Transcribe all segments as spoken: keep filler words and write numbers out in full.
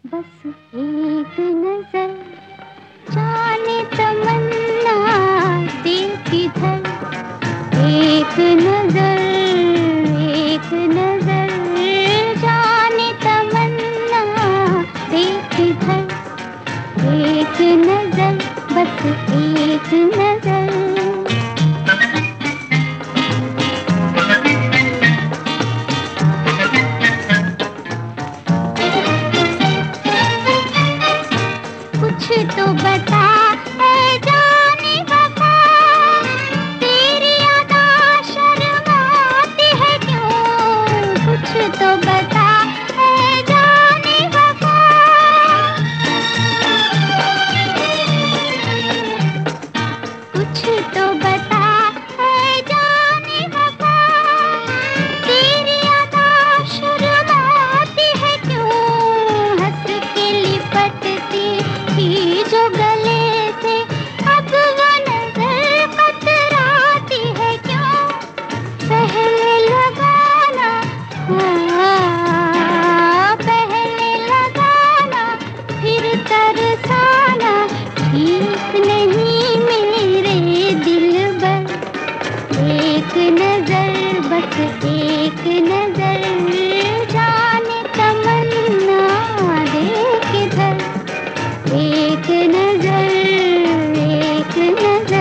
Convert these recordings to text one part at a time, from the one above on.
बस एक नजर जाने तमन्ना देख इधर, एक नजर एक नजर जाने तमन्ना देख इधर, एक नजर बस एक नजर। कुछ तो बता ऐ जाने वफा, तेरी अदा शर्माती है क्यों? कुछ तो बता ऐ जाने वफा, कुछ तो बता ऐ जाने वफा, तेरी अदा शर्माती है क्यों? हंस के लिपटती थी जो गले से, अब वो नजर कतराती है क्यों? पहले लगाना हाँ, पहले लगाना फिर तरसाना ठीक नहीं मेरे दिलबर। एक नजर बस एक नजर जाने तमन्ना देख इधर, एक नजर एक नजर।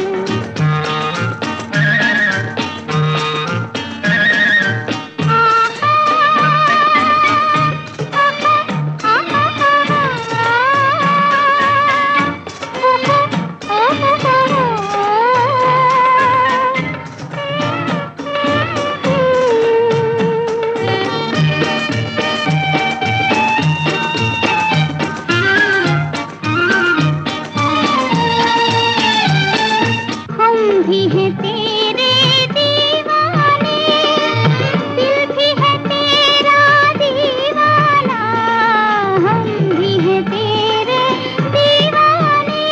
भी है तेरे दीवाने, दिल भी है तेरा दीवाना, हम भी है तेरे दीवाने,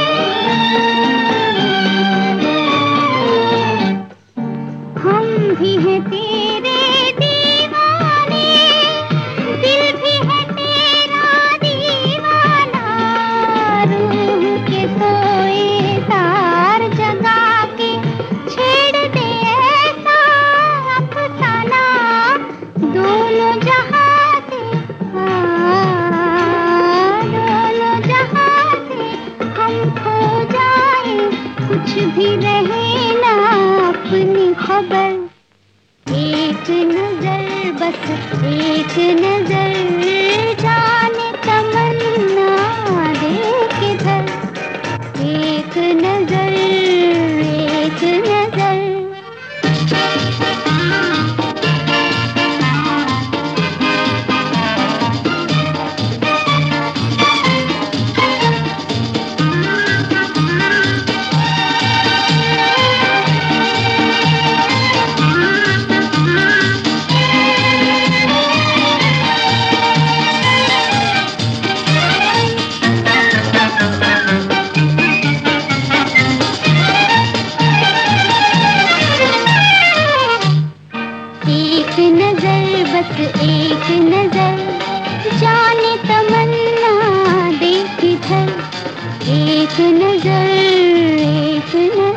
हम भी है तेरे दीवाने, दिल भी है तेरा दीवाना। रूह के सोए तार जगा छेड़ दे ऐसा अफसाना, दोनों जहां से हाँ, दोनों जहां से हम खो जाए, कुछ भी रहे ना अपनी खबर। एक नजर बस एक नजर जाने तमन्ना देख इधर, एक नजर एक नजर। एक नजर बस एक नजर जाने तमन्ना देख इधर, एक नजर एक नजर।